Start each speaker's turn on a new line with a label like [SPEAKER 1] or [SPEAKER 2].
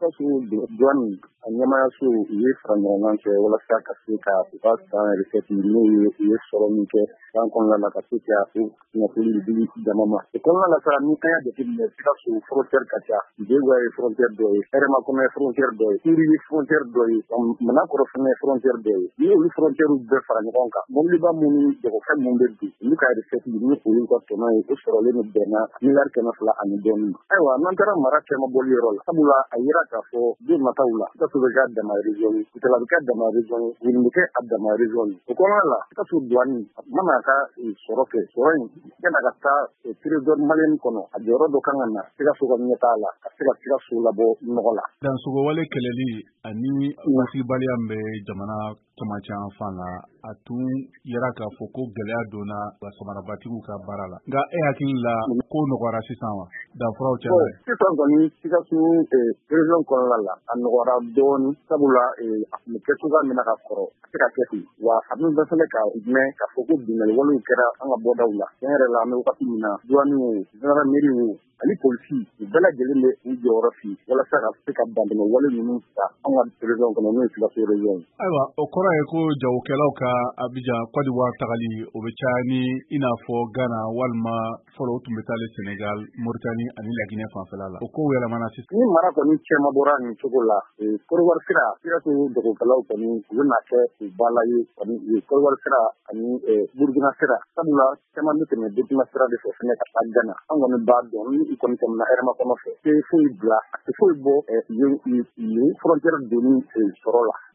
[SPEAKER 1] Sikaso douane a ɲɛmayaso u ye fara ɲɔgɔn kɛ walasa ka se ka u ka san recette n'o ye u ye sɔrɔ min kɛ san kɔnɔna la ka se ka o kunnafoni di jama ma. O kɔnɔna la sa ni an y'a jateminɛ Sikaso frontière ka ca, Degwa ye frontière dɔ ye, Hɛrɛma kɔnɔ ye frontière dɔ ye, Kiri ye frontière dɔ ye, Manakɔrɔ fana ye frontière dɔ ye. Ni olu frontière bɛɛ fara ɲɔgɔn kan, mobiliba minnu ni jagofɛn minnu bɛ bin olu ka recette ni o y'u ka tɔnɔ ye, o sɔrɔlen bɛnna miliyari 200 ani dɔɔnin ma. Ayiwa n'an taara mara cɛma bɔli yɔrɔ la, sabula a yira k'a fɔ don nataw la Sikaso bɛ k'a dama région ye, Kucala bɛ k'a dama région ye, Buguni bɛ kɛ a dama région ye. O kɔnɔna la Sikaso douane a mana ka sɔrɔ kɛ, sɔrɔ in yan'a ka taa trésor malien kɔnɔ, a jɔyɔrɔ dɔ kan ka na Sikaso ka ɲɛtaa la ka se ka Sikaso labɔ nɔgɔ la.
[SPEAKER 2] Dansogowale kɛlɛli ani wasibaliya min bɛ jamana camancɛ fan la a tun yera k'a fɔ ko gɛlɛya donna samarabatigiw ka baara la. Nka e hakili la ko nɔgɔyara sisan wa? Danfaraw cɛla ye.
[SPEAKER 1] Sisan kɔni Sikaso région kɔnɔna la a nɔgɔyara dɔɔnin sabula a tun bɛ kɛ cogoya min na ka kɔrɔ a tɛ ka kɛ ten wa a dun bɛ fɛnɛ ka mɛn k'a fɔ ko binganni walew kɛra an ka bɔdaw la. Tiɲɛ yɛrɛ la an bɛ wagati min na douane o gendarmerie o ani polisi u bɛɛ lajɛlen bɛ u jɔyɔrɔ fi walasa ka se ka dantɛmɛ wale ninnu ta an ka région kɔnɔ n'o ye Sikaso région ye.
[SPEAKER 2] Ayiwa o kɔrɔ ye ko jagokɛlaw ka Abidjan Côte d'Ivoire tagali o bɛ caya ni i n'a fɔ Ghana walima fɔlɔ o tun bɛ taalen Sénégal, Mauritanie ani Laginɛ fanfɛla la. O kow yɛlɛmana sisan.
[SPEAKER 1] Ni mara kɔni cɛma bɔra nin cogo la Côte d'Ivoire sira Sikaso jagokɛlaw kɔni u bɛ na kɛ u bala ye kɔni Côte d'Ivoire sira ani Burkina sira sabula caman bɛ tɛmɛ Burkina sira de fɛ fɛnɛ ka taa Ghana an kɔni b'a dɔn ni i kɔni tɛmɛna Hɛrɛma kɔnɔ fɛ tɛ foyi bila a tɛ foyi bɔ yen frontière doni sɔrɔ la.